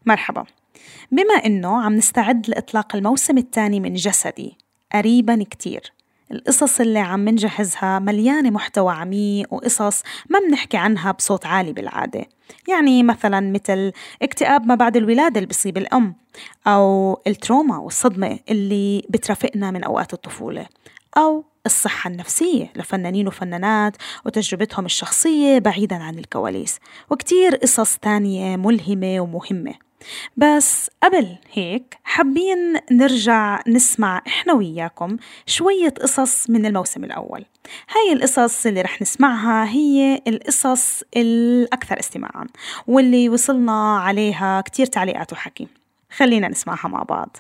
مرحبا. بما إنه عم نستعد لإطلاق الموسم الثاني من جسدي قريباً كتير، القصص اللي عم نجهزها مليانة محتوى عميق وقصص ما بنحكي عنها بصوت عالي بالعادة. يعني مثلاً مثل اكتئاب ما بعد الولادة اللي بيصيب الأم، أو التروما والصدمة اللي بترافقنا من أوقات الطفولة، أو الصحة النفسية لفنانين وفنانات وتجربتهم الشخصية بعيداً عن الكواليس، وكتير قصص تانية ملهمة ومهمة. بس قبل هيك حابين نرجع نسمع إحنا وياكم شوية قصص من الموسم الأول. هاي القصص اللي رح نسمعها هي القصص الأكثر استماعاً واللي وصلنا عليها كتير تعليقات وحكي. خلينا نسمعها مع بعض.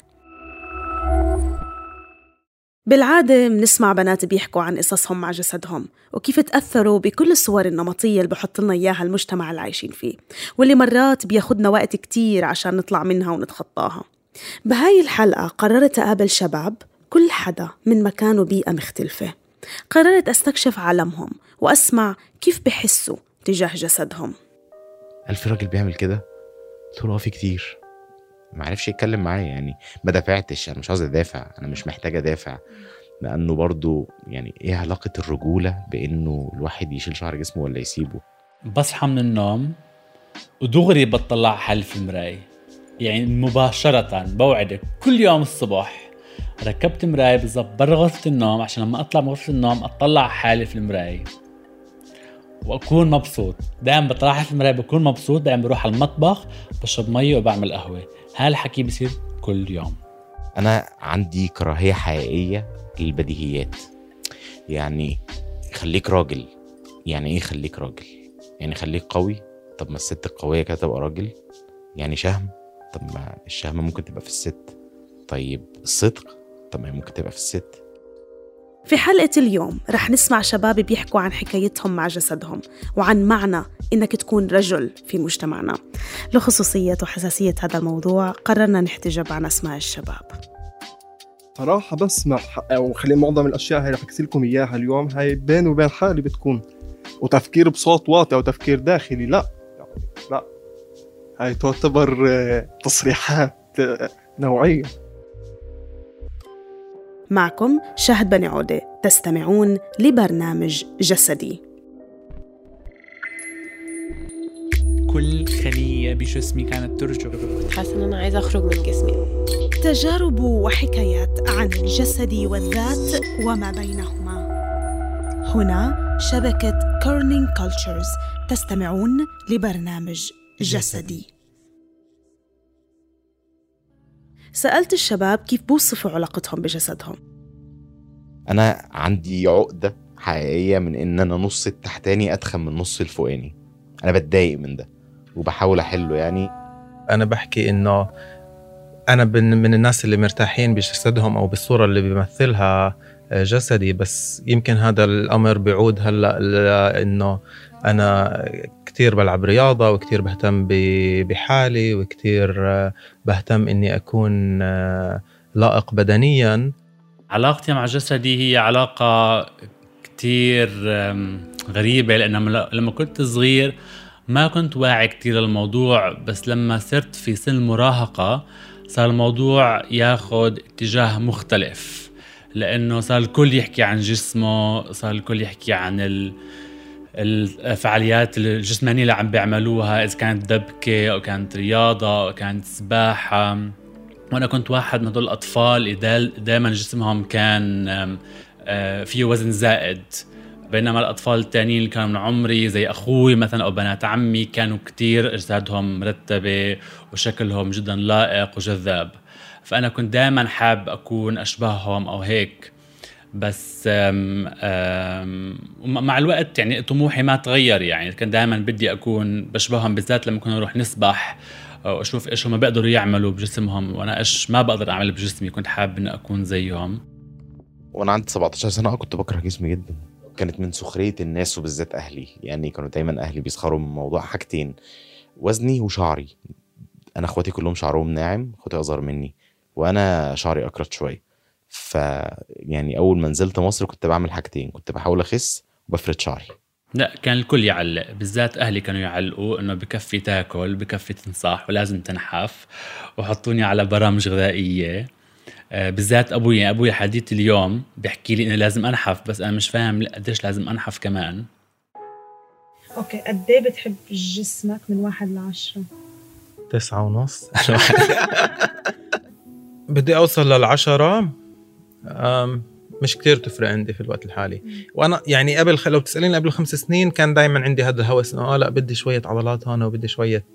بالعادة منسمع بنات بيحكوا عن قصصهم مع جسدهم وكيف تأثروا بكل الصور النمطية اللي بحط لنا إياها المجتمع اللي عايشين فيه، واللي مرات بياخدنا وقت كتير عشان نطلع منها ونتخطاها. بهاي الحلقة قررت أقابل شباب كل حدا من مكان وبيئة مختلفة. قررت أستكشف عالمهم وأسمع كيف بحسوا تجاه جسدهم. ألف راجل بيعمل كده؟ قلت له في كتير. ما عرفش يتكلم معايا، يعني ما دافعتش. انا مش عاوز ادافع، انا مش محتاج ادافع، لانه برضو يعني ايه علاقة الرجولة بانه الواحد يشيل شعر جسمه ولا يسيبه؟ بصحى من النوم ودغري بطلع حالي في المراية، يعني مباشرة بوعدك كل يوم الصبح ركبت مراية بالضبط برا غرفة النوم عشان لما اطلع من غرفة النوم اطلع حالي في المراية واكون مبسوط. دائما بطلع حالي في المراية بكون مبسوط. دائما بروح على المطبخ بشرب مية وبعمل قهوة. هالحكي بيصير كل يوم. انا عندي كراهية حقيقية للبديهيات. يعني خليك راجل. يعني ايه خليك راجل؟ يعني خليك قوي. طب ما الست القوية كده تبقى راجل؟ يعني شهم؟ طب ما الشهمة ممكن تبقى في الست. طيب الصدق؟ طب ما ممكن تبقى في الست. في حلقة اليوم رح نسمع شباب بيحكوا عن حكايتهم مع جسدهم وعن معنى إنك تكون رجل في مجتمعنا. لخصوصية وحساسية هذا الموضوع قررنا نحتجب عن أسماء الشباب. صراحة بسمع وخلي معظم الأشياء هاي رح أكسي لكم إياها اليوم هاي بين وبين حالي بتكون، وتفكير بصوت واطي أو تفكير داخلي لا لا، هاي تعتبر تصريحات نوعية. معكم شهد بني عودة، تستمعون لبرنامج جسدي. كل خلية بجسمي كانت ترجف. حاسة إن أنا عايزة أخرج من جسمي. تجارب وحكايات عن الجسد والذات وما بينهما. هنا شبكة كورنينج كولتشرز، تستمعون لبرنامج جسدي. سألت الشباب كيف بوصفوا علاقتهم بجسدهم. أنا عندي عقدة حقيقية من إن أنا نص التحتاني أدخن من نص الفوقاني. أنا بتضايق من ده وبحاول أحله. يعني أنا بحكي إنه أنا من الناس اللي مرتاحين بجسدهم أو بالصورة اللي بيمثلها جسدي، بس يمكن هذا الأمر بيعود هلأ لأنه أنا كتير بلعب رياضة وكتير بهتم بحالي وكتير بهتم إني أكون لائق بدنياً. علاقتي مع جسدي هي علاقة كتير غريبة، لأن لما كنت صغير ما كنت واعي كتير للموضوع، بس لما صرت في سن المراهقة صار الموضوع ياخد اتجاه مختلف، لأنه صار الكل يحكي عن جسمه، صار الكل يحكي عن الفعاليات الجسمانية اللي عم بيعملوها، إذا كانت دبكة أو كانت رياضة أو كانت سباحة. وأنا كنت واحد من هدول الأطفال دائما جسمهم كان فيه وزن زائد، بينما الأطفال التانيين اللي كانوا من عمري زي أخوي مثلا أو بنات عمي كانوا كتير أجسادهم مرتبة وشكلهم جدا لائق وجذاب. فأنا كنت دائما حاب أكون أشبههم أو هيك. بس مع الوقت يعني طموحي ما تغير، يعني كان دائما بدي أكون بشبههم، بالذات لما كنا نروح نسبح وأشوف إيش هم بيقدروا يعملوا بجسمهم وأنا إيش ما بقدر أعمل بجسمي. كنت حاب إن أكون زيهم. وأنا عندي 17 سنة كنت بكره جسمي جدا. كانت من سخرية الناس وبالذات أهلي. يعني كانوا دايما أهلي بيسخروا من موضوع حاجتين: وزني وشعري. أنا أخواتي كلهم شعرهم ناعم، أخواتي أصغر مني، وأنا شعري أكرت شوي. يعني أول ما نزلت مصر كنت بعمل حاجتين: كنت بحاول أخس وبفرد شعري. لا، كان الكل يعلق، بالذات أهلي كانوا يعلقوا إنه بكفي تاكل، بكفي تنصح، ولازم تنحف، وحطوني على برامج غذائية. بالذات أبوي حديث اليوم بيحكي لي إنه لازم أنحف، بس أنا مش فاهم قديش لازم أنحف كمان. أوكي، قديه بتحب جسمك من 1 ل10؟ 9.5. بدي أوصل لل10. مش كتير تفرق عندي في الوقت الحالي. وأنا يعني لو تسأليني قبل 5 سنين كان دايما عندي هذا الهوس إنه لا بدي شوية عضلات هون وبدي شوية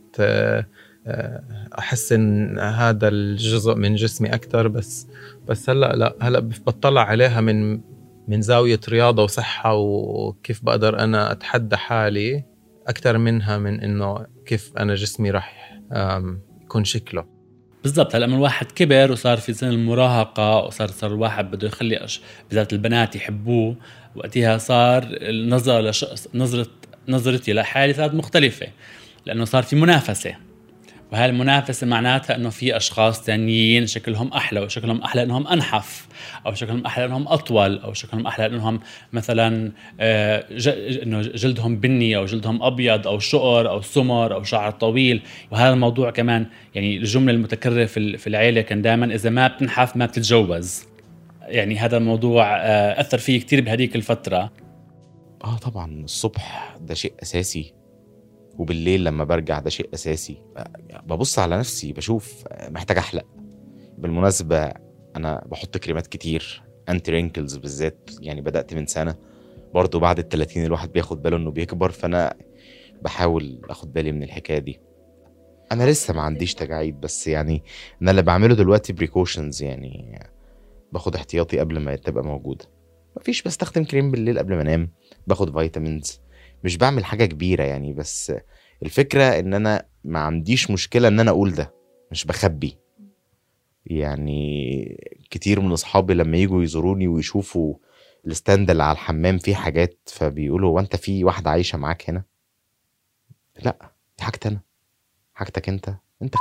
أحسن هذا الجزء من جسمي أكتر. بس هلأ بطلع عليها من زاوية رياضة وصحة وكيف بقدر أنا أتحدى حالي أكتر منها من إنه كيف أنا جسمي راح يكون شكله. بالضبط. هلا من الواحد كبر وصار في سن المراهقة، وصار الواحد بده يخلي بالذات البنات يحبوه، وقتها صار النظرة نظرتي لحالي صارت مختلفة، لأنه صار في منافسة، وهذه المنافسة معناتها أنه في أشخاص تانيين شكلهم أحلى، وشكلهم أحلى أنهم أنحف، أو شكلهم أحلى أنهم أطول، أو شكلهم أحلى أنهم مثلا إنه جلدهم بني أو جلدهم أبيض أو شقر أو سمر أو شعر طويل. وهذا الموضوع كمان يعني الجملة المتكررة في العائلة كان دائما إذا ما بتنحف ما بتتجوز. يعني هذا الموضوع أثر فيه كتير بهذيك الفترة. طبعا الصبح ده شيء أساسي، وبالليل لما برجع ده شيء أساسي. ببص على نفسي بشوف محتاج أحلق. بالمناسبة أنا بحط كريمات كتير أنتي رينكلز بالذات، يعني بدأت من سنة برضو بعد 30 الواحد بياخد باله إنه بيكبر، فأنا بحاول أخد بالي من الحكاية دي. أنا لسه ما عنديش تجاعيد، بس يعني أنا اللي بعمله دلوقتي بريكوشنز، يعني باخد احتياطي قبل ما تبقى موجودة. مفيش بستخدم كريم بالليل قبل ما انام، باخد فيتامينز، مش بعمل حاجة كبيرة يعني. بس الفكرة ان انا ما عنديش مشكلة ان انا اقول ده، مش بخبي. يعني كتير من اصحابي لما يجوا يزوروني ويشوفوا الستاند اللي على الحمام فيه حاجات، فبيقولوا وانت في واحدة عايشة معاك هنا؟ لا، دي حاجتي انا، حاجتك انت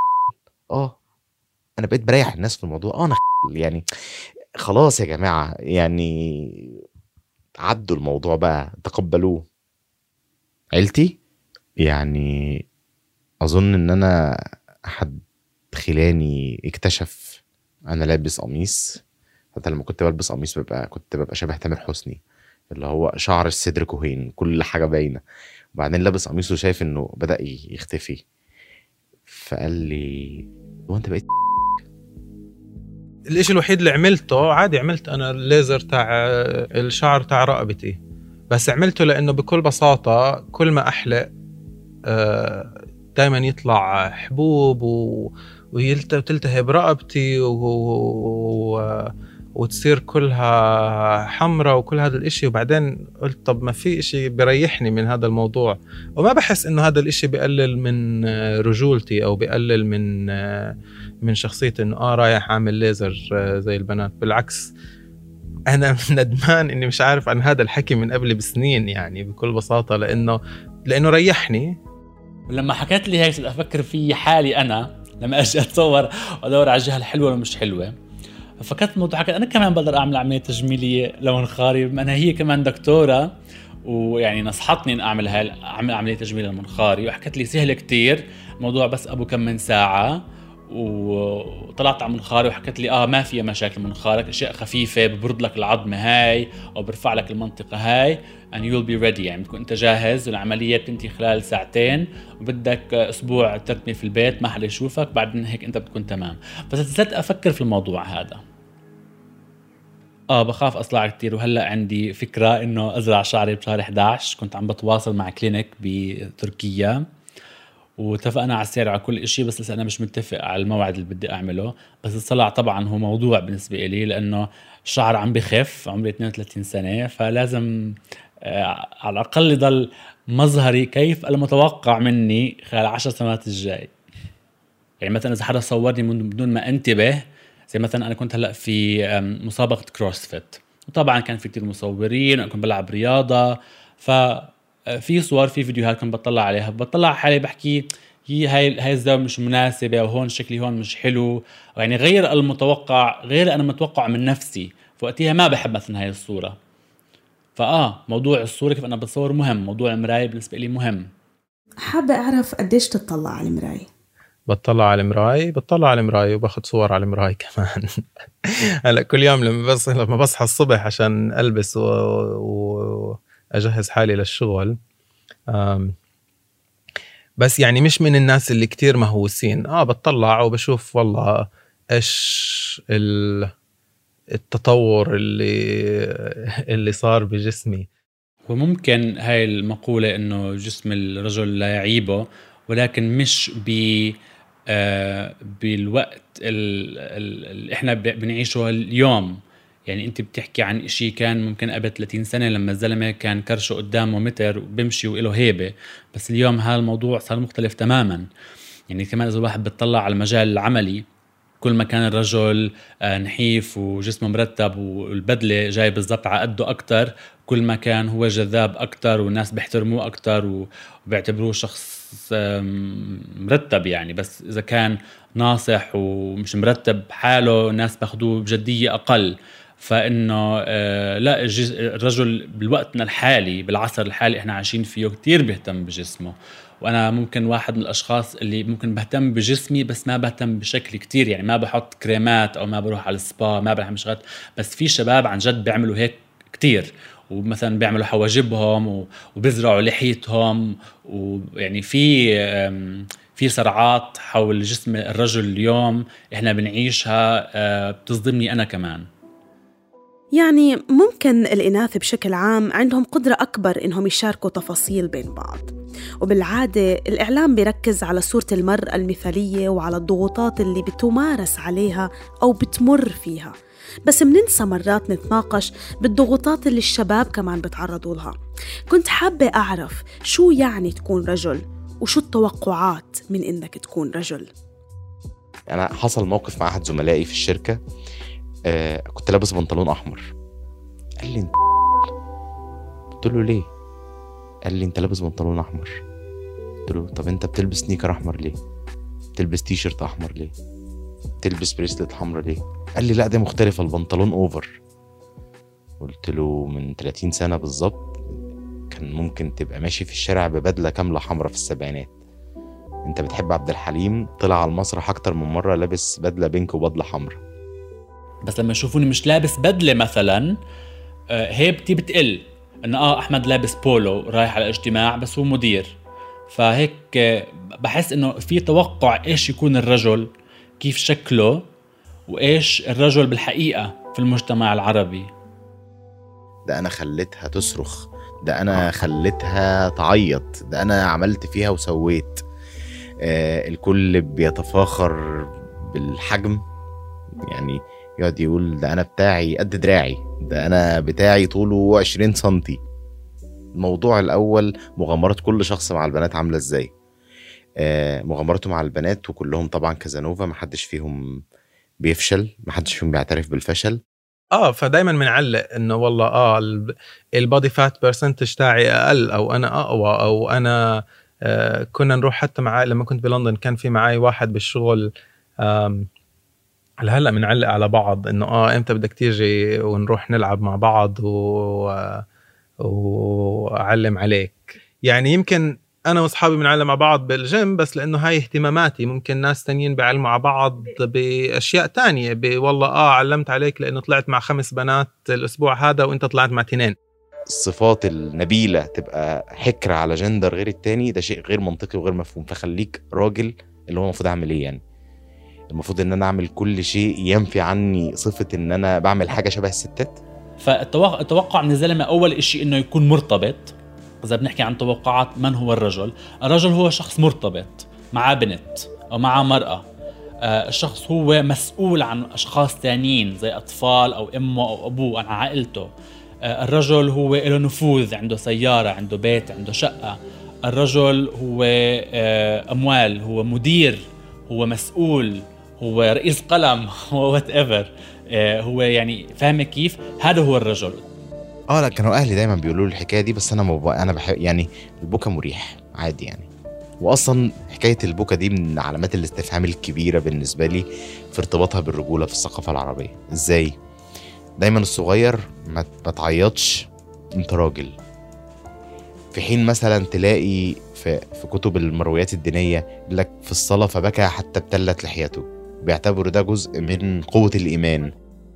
انا بقيت بريح الناس في الموضوع. انا يعني خلاص يا جماعة، يعني عدوا الموضوع بقى، تقبلوه. عيلتي يعني اظن ان انا احد خلاني اكتشف انا لابس قميص. حتى لما كنت بلبس قميص كنت ببقى شبه تامر حسني، اللي هو شعر الصدر كوهين، كل حاجة باينة. وبعدين لابس قميص وشايف انه بدأ يختفي، فقال لي هو انت بقيت؟ الاشي الوحيد اللي عملته عادي، عملت انا الليزر تاع الشعر تاع رقبتي، بس عملته لانه بكل بساطة كل ما احلق دايما يطلع حبوب وتلتهب رقبتي وتصير كلها حمرة وكل هذا الاشي. وبعدين قلت طب ما في اشي بريحني من هذا الموضوع، وما بحس انه هذا الاشي بيقلل من رجولتي او بيقلل من شخصيتي انه رايح اعمل ليزر زي البنات. بالعكس انا ندمان اني مش عارف عن هذا الحكي من قبل بسنين، يعني بكل بساطة لانه ريحني. ولما حكيت لي هيك صرت افكر في حالي انا لما اجي اتصور وادور على الجهه الحلوه ولا مش حلوه. ففكرت الموضوع، حكيت انا كمان بقدر اعمل عمليه تجميليه لمنخاري، بما انها هي كمان دكتوره ويعني نصحتني ان اعمل عمليه تجميل لمنخاري، وحكت لي سهل كتير الموضوع، بس ابو كم من ساعه. وطلعت على منخاري وحكت لي ما فيها مشاكل منخارك، اشياء خفيفه ببرد لك العظمه هاي او برفع لك المنطقه هاي and you'll be ready. يعني بتكون انت جاهز، والعمليه بتنتهي خلال 2 ساعات، وبدك اسبوع ترتمي في البيت ما حدا يشوفك، بعدين هيك انت بتكون تمام. بس صرت افكر في الموضوع هذا، بخاف اصلع كتير. وهلا عندي فكره انه ازرع شعري بشهر 11. كنت عم بتواصل مع كلينيك بتركيا واتفقنا على السعر على كل إشي، بس لسه أنا مش متفق على الموعد اللي بدي أعمله. بس الصلع طبعا هو موضوع بالنسبة إلي، لأنه الشعر عم بخف، عمري 32 سنة، فلازم على الأقل يضل مظهري كيف المتوقع مني خلال 10 سنوات الجاي. يعني مثلا إذا حدا صورني من بدون ما انتبه، زي مثلا أنا كنت هلأ في مسابقة كروسفيت، وطبعا كان في كتير مصورين وأنا كنت بلعب رياضة، في صور في فيديوهات كنت بطلع عليها، بطلع حالي بحكي هاي الزاوية مش مناسبة، وهون شكلي هون مش حلو، يعني غير المتوقع، غير أنا متوقع من نفسي. فوقتها ما بحب مثلا هاي الصورة، موضوع الصورة كيف أنا بتصور مهم، موضوع المراية بالنسبة لي مهم. حابة أعرف قديش تطلع على المراية؟ بطلع على المراية وباخد صور على المراية كمان. هلا كل يوم لما بصحى الصبح عشان ألبس وأجهز حالي للشغل، بس يعني مش من الناس اللي كتير مهووسين. بطلع وبشوف والله إيش التطور اللي صار بجسمي. وممكن هاي المقولة إنه جسم الرجل لا يعيبه، ولكن مش بالوقت اللي إحنا بنعيشه اليوم. يعني أنت بتحكي عن إشي كان ممكن قبل 30 سنة لما الزلمة كان كرشه قدامه متر وبمشي وإله هيبة، بس اليوم هالموضوع صار مختلف تماما. يعني كمان إذا الواحد بتطلع على المجال العملي، كل ما كان الرجل نحيف وجسمه مرتب والبدلة جاي بالضبط على قده أكتر، كل ما كان هو جذاب أكتر والناس بيحترموه أكتر وبيعتبروه شخص مرتب. يعني بس إذا كان ناصح ومش مرتب حاله الناس بأخذوه بجدية أقل. فإنه لا، الرجل بالوقتنا الحالي بالعصر الحالي إحنا عايشين فيه كتير بيهتم بجسمه. وأنا ممكن واحد من الأشخاص اللي ممكن بهتم بجسمي بس ما بهتم بشكل كتير. يعني ما بحط كريمات أو ما بروح على السبا، ما بعمل شغلات. بس في شباب عن جد بيعملوا هيك كتير، ومثلا بيعملوا حواجبهم وبيزرعوا لحيتهم، ويعني في صراعات حول جسم الرجل اليوم إحنا بنعيشها بتصدمني أنا كمان. يعني ممكن الإناث بشكل عام عندهم قدرة أكبر إنهم يشاركوا تفاصيل بين بعض، وبالعادة الإعلام بيركز على صورة المرأة المثالية وعلى الضغوطات اللي بتمارس عليها أو بتمر فيها، بس مننسى مرات نتناقش بالضغوطات اللي الشباب كمان بتعرضوا لها. كنت حابة أعرف شو يعني تكون رجل، وشو التوقعات من إنك تكون رجل. أنا حصل موقف مع أحد زملائي في الشركة، كنت لابس بنطلون أحمر. قال لي قلت له ليه؟ قال لي أنت لابس بنطلون أحمر. قلت له طب أنت بتلبس سنيكر أحمر ليه؟ بتلبس تيشرت أحمر ليه؟ بتلبس بريسلت حمرا ليه؟ قال لي لا ده مختلف، البنطلون أوفر. قلت له من 30 سنة بالظبط كان ممكن تبقى ماشي في الشارع ببدلة كاملة حمرا في السبعينات. أنت بتحب عبد الحليم، طلع على المسرح أكتر من مرة لابس بدلة بينك وبدلة حمرا. بس لما يشوفوني مش لابس بدلة مثلا هيبتي بتقل، ان احمد لابس بولو رايح على اجتماع بس هو مدير. فهيك بحس انه في توقع ايش يكون الرجل، كيف شكله، وايش الرجل بالحقيقة في المجتمع العربي. ده انا خليتها تصرخ، ده انا خليتها تعيط، ده انا عملت فيها وسويت. الكل بيتفاخر بالحجم، يعني يقعد يقول ده انا بتاعي قد دراعي، ده انا بتاعي طوله 20 سنتي. الموضوع الاول مغامرة كل شخص مع البنات عاملة ازاي. مغامرته مع البنات وكلهم طبعا كازانوفا، محدش فيهم بيفشل، محدش فيهم بيعترف بالفشل. فدايما بنعلق انه والله البودي فات برسنتج تاعي اقل، او انا اقوى، او انا كنا نروح حتى معي لما كنت بلندن كان في معي واحد بالشغل. هلا بنعلق على بعض انه امتى بدك تيجي ونروح نلعب مع بعض واعلم عليك. يعني يمكن انا واصحابي بنعلم مع بعض بالجيم بس لانه هاي اهتماماتي، ممكن ناس تانيين بيعلموا مع بعض باشياء تانية، والله علمت عليك لانه طلعت مع 5 بنات الاسبوع هذا وانت طلعت مع 2. الصفات النبيلة تبقى حكر على جندر غير التاني، ده شيء غير منطقي وغير مفهوم. فخليك راجل، اللي هو المفروض اعمل ايه؟ يعني المفروض ان انا اعمل كل شيء ينفي عني صفة ان انا بعمل حاجة شبه الستات. فالتوقع من الزلمة اول اشي انه يكون مرتبط. اذا بنحكي عن توقعات من هو الرجل هو شخص مرتبط مع بنت او مع مرأة. الشخص هو مسؤول عن اشخاص تانيين زي اطفال او امه او ابوه، عن عائلته. الرجل هو له نفوذ، عنده سيارة، عنده بيت، عنده شقة. الرجل هو اموال، هو مدير، هو مسؤول، هو رئيس قلم، هو whatever. هو يعني فاهمة كيف؟ هذا هو الرجل. لا كانوا اهلي دايما بيقولوا لي الحكايه دي، بس انا بحب يعني البكا مريح عادي يعني. واصلا حكايه البكا دي من علامات الاستفهام الكبيره بالنسبه لي في ارتباطها بالرجوله في الثقافه العربيه. ازاي دايما الصغير ما تعيطش انت راجل. في حين مثلا تلاقي في كتب المرويات الدينية يقول لك في الصلاة فبكى حتى ابتلت لحيته، بيعتبروا ده جزء من قوة الإيمان.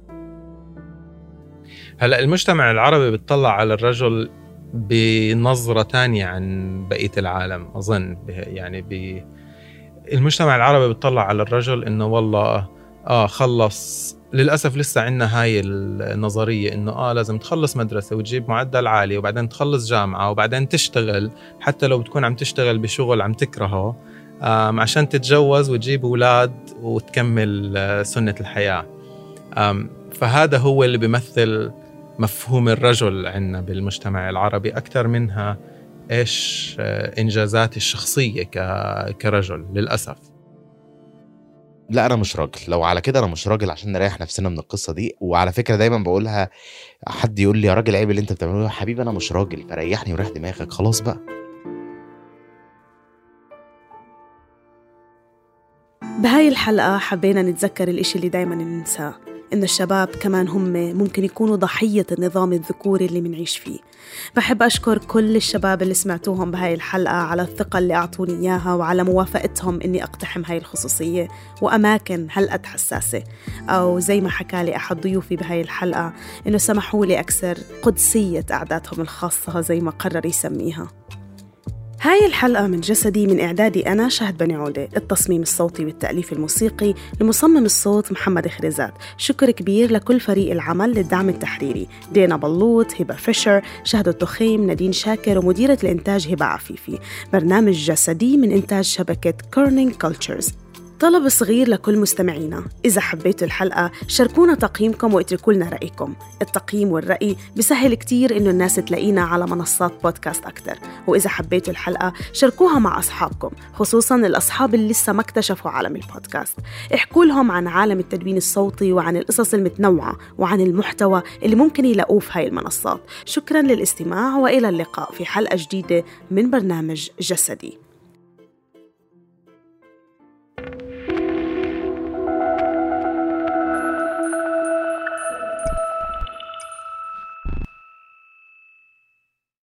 هلأ المجتمع العربي بيطلع على الرجل بنظرة تانية عن بقية العالم أظن. يعني المجتمع العربي بيطلع على الرجل إنه والله خلص. للأسف لسه عندنا هاي النظرية إنه لازم تخلص مدرسة وتجيب معدل عالي وبعدين تخلص جامعة وبعدين تشتغل، حتى لو بتكون عم تشتغل بشغل عم تكرهه عشان تتجوز وتجيب أولاد وتكمل سنة الحياة. فهذا هو اللي بيمثل مفهوم الرجل عندنا بالمجتمع العربي أكثر منها إيش إنجازاتي الشخصية كرجل للأسف. لا أنا مش راجل، لو على كده أنا مش راجل، عشان نريح نفسنا من القصة دي. وعلى فكرة دايما بقولها، حد يقول لي يا راجل عيب اللي انت بتعمله، يا حبيبي أنا مش راجل، فريحني وريح دماغك خلاص بقى. بهاي الحلقة حبينا نتذكر الإشي اللي دايما ننساه، إن الشباب كمان هم ممكن يكونوا ضحية النظام الذكوري اللي منعيش فيه. بحب أشكر كل الشباب اللي سمعتوهم بهاي الحلقة على الثقة اللي أعطوني إياها وعلى موافقتهم إني أقتحم هاي الخصوصية وأماكن هلقد حساسة، أو زي ما حكالي أحد ضيوفي بهاي الحلقة إنه سمحوا لي أكسر قدسية قعداتهم الخاصة زي ما قرر يسميها. هاي الحلقة من جسدي من إعدادي أنا شهد بني عودة، التصميم الصوتي والتأليف الموسيقي لمصمم الصوت محمد خريزات. شكر كبير لكل فريق العمل للدعم التحريري، دينا بلوط، هبة فيشر، شهد التخيم، نادين شاكر، ومديرة الإنتاج هبة عفيفي. برنامج جسدي من إنتاج شبكة كورنينج كولتشرز. طلب صغير لكل مستمعينا، إذا حبيتوا الحلقة شاركونا تقييمكم واتركوا لنا رأيكم. التقييم والرأي بيسهل كتير إنه الناس تلاقينا على منصات بودكاست أكتر. وإذا حبيتوا الحلقة شاركوها مع أصحابكم، خصوصاً الأصحاب اللي لسه ما اكتشفوا عالم البودكاست. احكوا لهم عن عالم التدوين الصوتي وعن القصص المتنوعة وعن المحتوى اللي ممكن يلاقوه في هاي المنصات. شكراً للاستماع وإلى اللقاء في حلقة جديدة من برنامج جسدي.